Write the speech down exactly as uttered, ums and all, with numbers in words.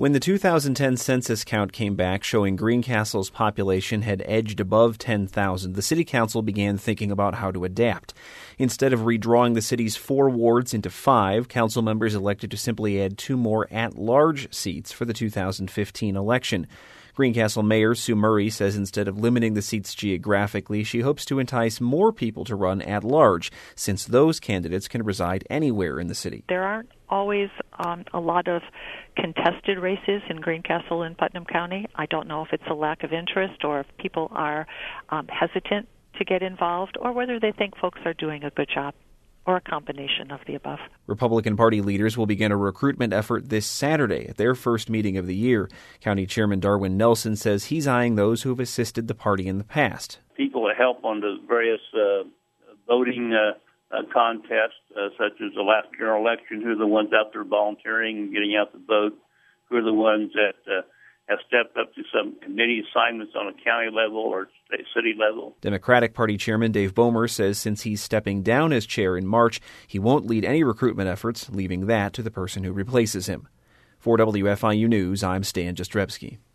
When the two thousand ten census count came back showing Greencastle's population had edged above ten thousand, the city council began thinking about how to adapt. Instead of redrawing the city's four wards into five, council members elected to simply add two more at-large seats for the two thousand fifteen election. Greencastle Mayor Sue Murray says instead of limiting the seats geographically, she hopes to entice more people to run at large, since those candidates can reside anywhere in the city. There aren't always um, a lot of contested races in Greencastle and Putnam County. I don't know if it's a lack of interest or if people are um, hesitant to get involved or whether they think folks are doing a good job, or a combination of the above. Republican Party leaders will begin a recruitment effort this Saturday at their first meeting of the year. County Chairman Darwin Nelson says he's eyeing those who have assisted the party in the past. People to help on the various uh, voting uh, uh, contests, uh, such as the last general election, who are the ones out there volunteering and getting out the vote, who are the ones that uh, have stepped up to some committee assignments on a county level or state, city level. Democratic Party Chairman Dave Bomer says since he's stepping down as chair in March, he won't lead any recruitment efforts, leaving that to the person who replaces him. For W F I U News, I'm Stan Jastrzebski.